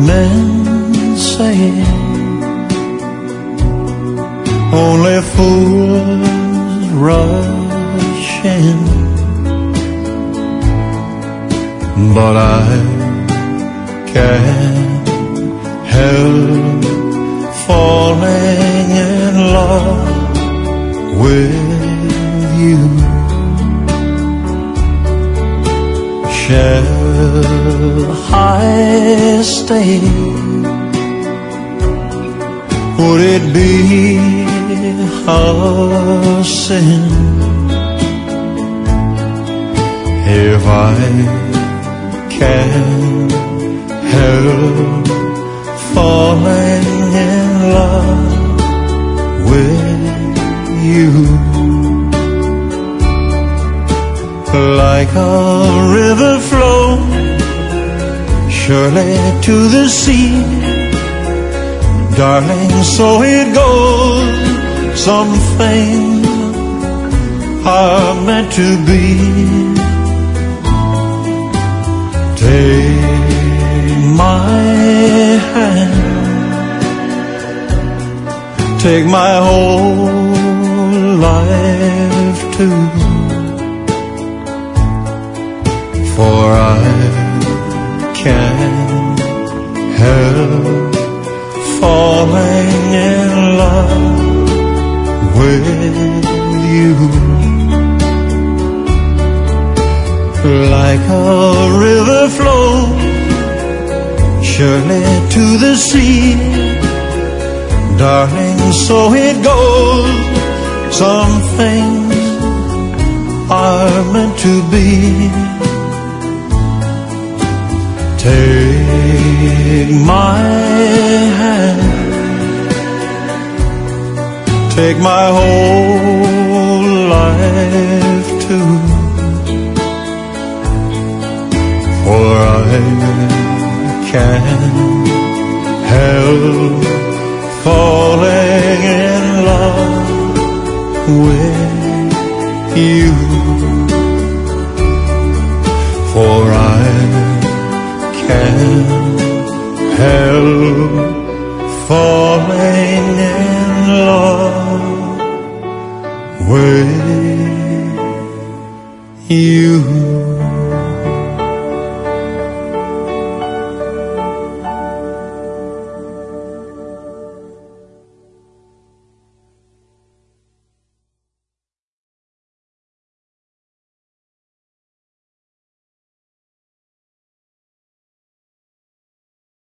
men say only fools rush in, but I can't help falling in love with you. Shall I stay? Would it be a sin if I can't help falling in love with you? Like a river flows surely to the sea, darling, so it goes. Some things are meant to be. Take my hand, take my whole life too, for I can't help falling in love with you. Like a river flows surely to the sea, darling, so it goes. Some things are meant to be. Take my hand, take my whole life too, for I can't help falling in love with you, for I can't help falling in love with you.